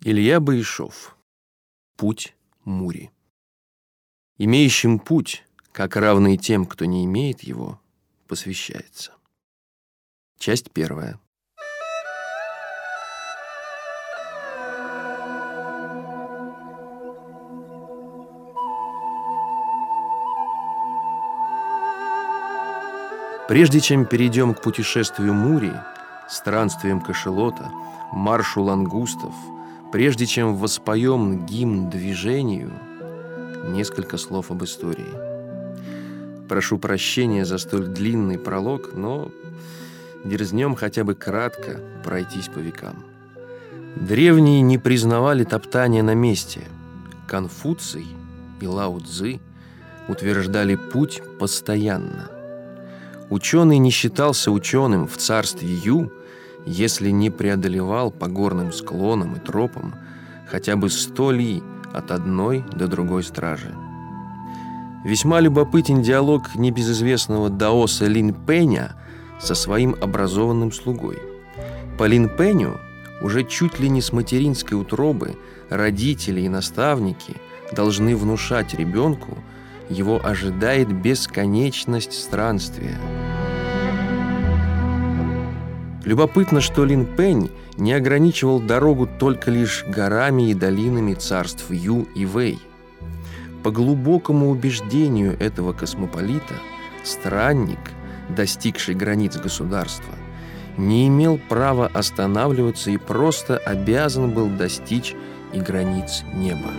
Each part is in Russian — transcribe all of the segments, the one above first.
Илья Баишов. Путь Мури. Имеющим путь, как равный тем, кто не имеет его, посвящается. Часть первая. Прежде чем перейдем к путешествию Мури, странствиям кашалота, маршу лангустов, прежде чем воспоем гимн движению, несколько слов об истории. Прошу прощения за столь длинный пролог, но дерзнем хотя бы кратко пройтись по векам. Древние не признавали топтания на месте. Конфуций и Лао Цзы утверждали путь постоянно. Ученый не считался ученым в царстве Ю, если не преодолевал по горным склонам и тропам хотя бы 100 ли от одной до другой стражи. Весьма любопытен диалог небезызвестного даоса Лин Пэня со своим образованным слугой. По Лин Пэню уже чуть ли не с материнской утробы родители и наставники должны внушать ребенку, его ожидает бесконечность странствия. Любопытно, что Лин Пэнь не ограничивал дорогу только лишь горами и долинами царств Ю и Вэй. По глубокому убеждению этого космополита, странник, достигший границ государства, не имел права останавливаться и просто обязан был достичь и границ неба.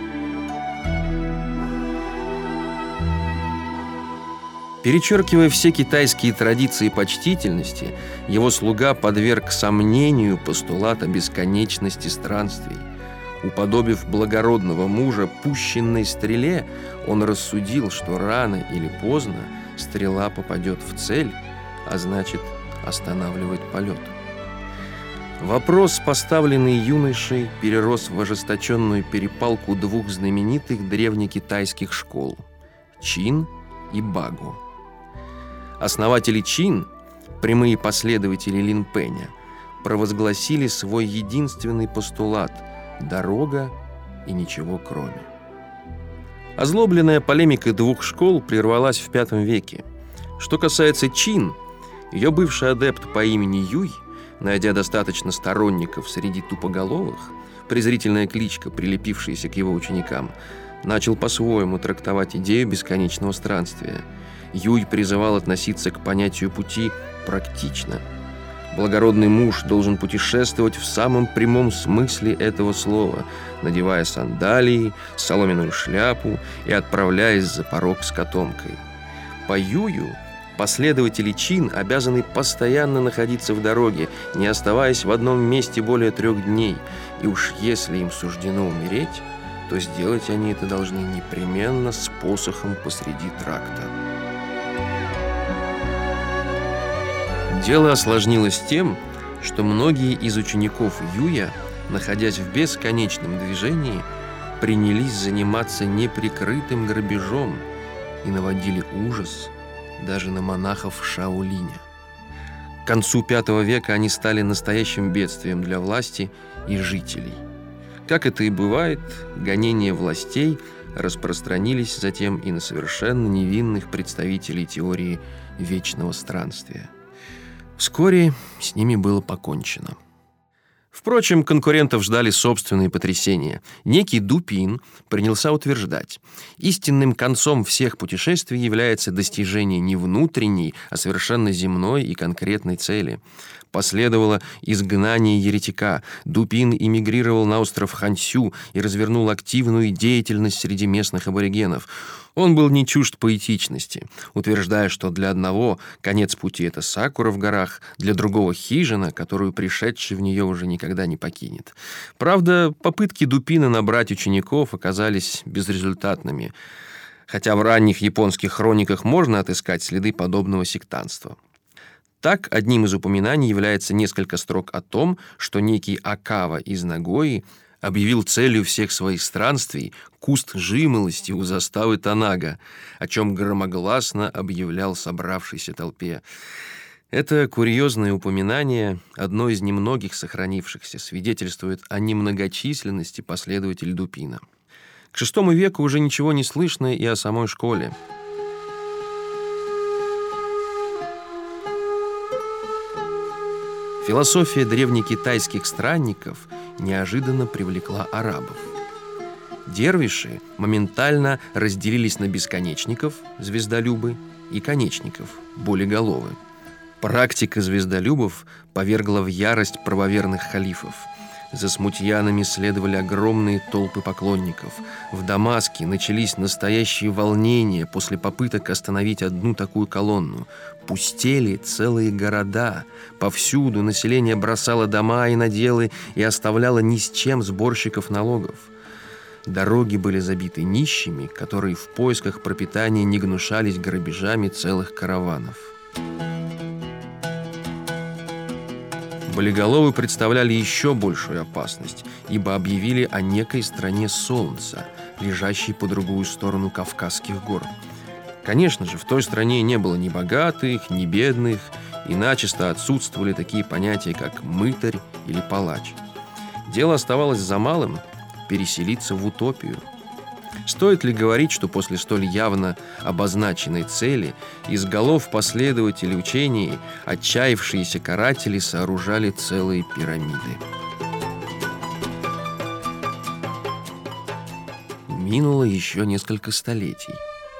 Перечеркивая все китайские традиции почтительности, его слуга подверг сомнению постулат о бесконечности странствий. Уподобив благородного мужа пущенной стреле, он рассудил, что рано или поздно стрела попадет в цель, а значит, останавливать полет. Вопрос, поставленный юношей, перерос в ожесточенную перепалку двух знаменитых древнекитайских школ – Чин и Багу. Основатели Чин, прямые последователи Лин Пэня, провозгласили свой единственный постулат – дорога и ничего кроме. Озлобленная полемика двух школ прервалась в V веке. Что касается Чин, ее бывший адепт по имени Юй, найдя достаточно сторонников среди тупоголовых, презрительная кличка, прилепившаяся к его ученикам, начал по-своему трактовать идею бесконечного странствия. Юй призывал относиться к понятию пути практично. Благородный муж должен путешествовать в самом прямом смысле этого слова, надевая сандалии, соломенную шляпу и отправляясь за порог с котомкой. По Юю последователи Чин обязаны постоянно находиться в дороге, не оставаясь в одном месте более 3 дней, и уж если им суждено умереть, то сделать они это должны непременно с посохом посреди тракта. Дело осложнилось тем, что многие из учеников Юя, находясь в бесконечном движении, принялись заниматься неприкрытым грабежом и наводили ужас даже на монахов Шаолиня. К концу V века они стали настоящим бедствием для власти и жителей. Как это и бывает, гонения властей распространились затем и на совершенно невинных представителей теории вечного странствия. Вскоре с ними было покончено. Впрочем, конкурентов ждали собственные потрясения. Некий Дупин принялся утверждать, истинным концом всех путешествий является достижение не внутренней, а совершенно земной и конкретной цели. Последовало изгнание еретика. Дупин эмигрировал на остров Хансю и развернул активную деятельность среди местных аборигенов. Он был не чужд поэтичности, утверждая, что для одного конец пути — это сакура в горах, для другого — хижина, которую пришедший в нее уже никогда не покинет. Правда, попытки Дупина набрать учеников оказались безрезультатными, хотя в ранних японских хрониках можно отыскать следы подобного сектантства. Так, одним из упоминаний является несколько строк о том, что некий Акава из Нагои объявил целью всех своих странствий куст жимолости у заставы Танага, о чем громогласно объявлял собравшейся толпе. Это курьезное упоминание, одно из немногих сохранившихся, свидетельствует о немногочисленности последователей Дупина. К VI веку уже ничего не слышно и о самой школе. Философия древнекитайских странников неожиданно привлекла арабов. Дервиши моментально разделились на бесконечников, звездолюбы, и конечников, болеголовы. Практика звездолюбов повергла в ярость правоверных халифов. За смутьянами следовали огромные толпы поклонников. В Дамаске начались настоящие волнения после попыток остановить одну такую колонну. Пустели целые города. Повсюду население бросало дома и наделы и оставляло ни с чем сборщиков налогов. Дороги были забиты нищими, которые в поисках пропитания не гнушались грабежами целых караванов. Болеголовы представляли еще большую опасность, ибо объявили о некой стране Солнца, лежащей по другую сторону Кавказских гор. Конечно же, в той стране не было ни богатых, ни бедных, и начисто отсутствовали такие понятия, как мытарь или палач. Дело оставалось за малым – переселиться в утопию. Стоит ли говорить, что после столь явно обозначенной цели из голов последователей учений отчаявшиеся каратели сооружали целые пирамиды? Минуло еще несколько столетий.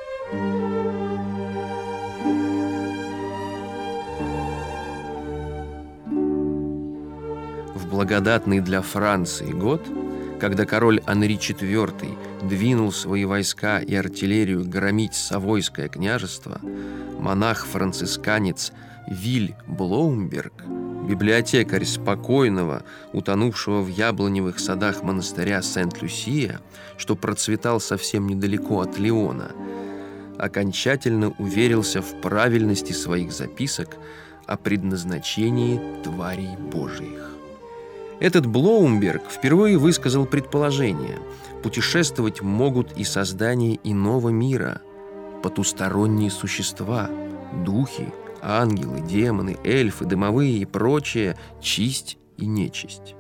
В благодатный для Франции год, когда король Анри IV двинул свои войска и артиллерию громить Савойское княжество, монах-францисканец Виль Блоумберг, библиотекарь спокойного, утонувшего в яблоневых садах монастыря Сент-Люсия, что процветал совсем недалеко от Лиона, окончательно уверился в правильности своих записок о предназначении тварей Божиих. Этот Блоумберг впервые высказал предположение: путешествовать могут и создания иного мира, потусторонние существа, духи, ангелы, демоны, эльфы, дымовые и прочее, чисть и нечисть.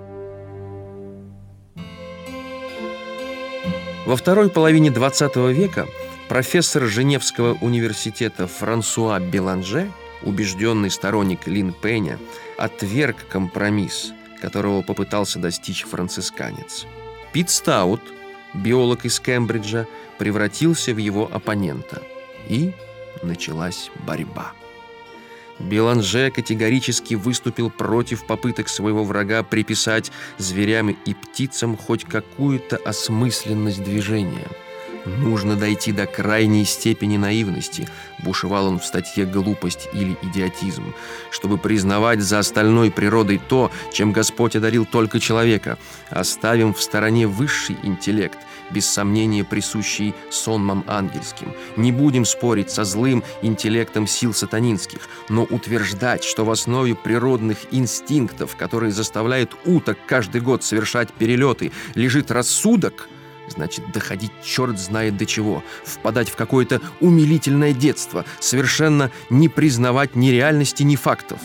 Во второй половине XX века профессор Женевского университета Франсуа Беланже, убежденный сторонник Лин Пеня, отверг компромисс, которого попытался достичь францисканец. Пит Стаут, биолог из Кембриджа, превратился в его оппонента. И началась борьба. Беланже категорически выступил против попыток своего врага приписать зверям и птицам хоть какую-то осмысленность движения. «Нужно дойти до крайней степени наивности», бушевал он в статье «Глупость или идиотизм», чтобы признавать за остальной природой то, чем Господь одарил только человека. Оставим в стороне высший интеллект, без сомнения присущий сонмам ангельским. Не будем спорить со злым интеллектом сил сатанинских, но утверждать, что в основе природных инстинктов, которые заставляют уток каждый год совершать перелеты, лежит рассудок, значит доходить черт знает до чего, впадать в какое-то умилительное детство, совершенно не признавать ни реальности, ни фактов.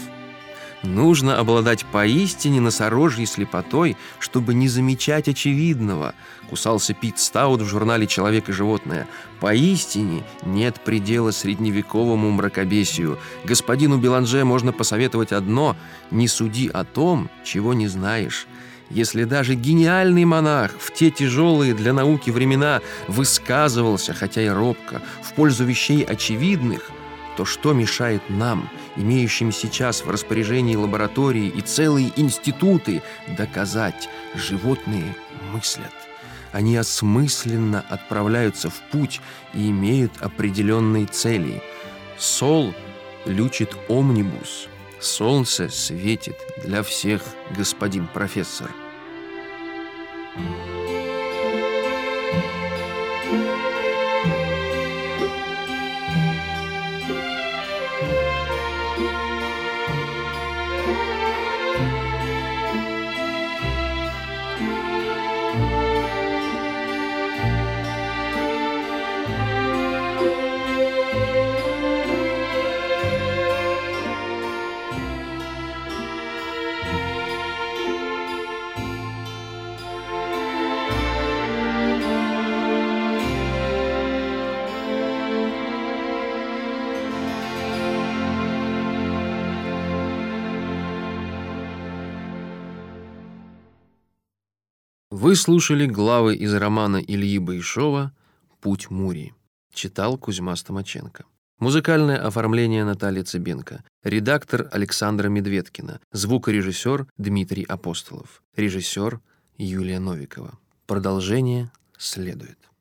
Нужно обладать поистине носорожьей слепотой, чтобы не замечать очевидного, кусался Пит Стаут в журнале «Человек и животное». Поистине нет предела средневековому мракобесию. Господину Беланже можно посоветовать одно: не суди о том, чего не знаешь. Если даже гениальный монах в те тяжелые для науки времена высказывался, хотя и робко, в пользу вещей очевидных, то что мешает нам, имеющим сейчас в распоряжении лаборатории и целые институты, доказать: животные мыслят. Они осмысленно отправляются в путь и имеют определенные цели. Сол лючит омнибус. Солнце светит для всех, господин профессор. Вы слушали главы из романа Ильи Баишова «Путь Мурии». Читал Кузьма Стомаченко. Музыкальное оформление Наталья Цыбенко. Редактор Александра Медведкина. Звукорежиссер Дмитрий Апостолов. Режиссер Юлия Новикова. Продолжение следует.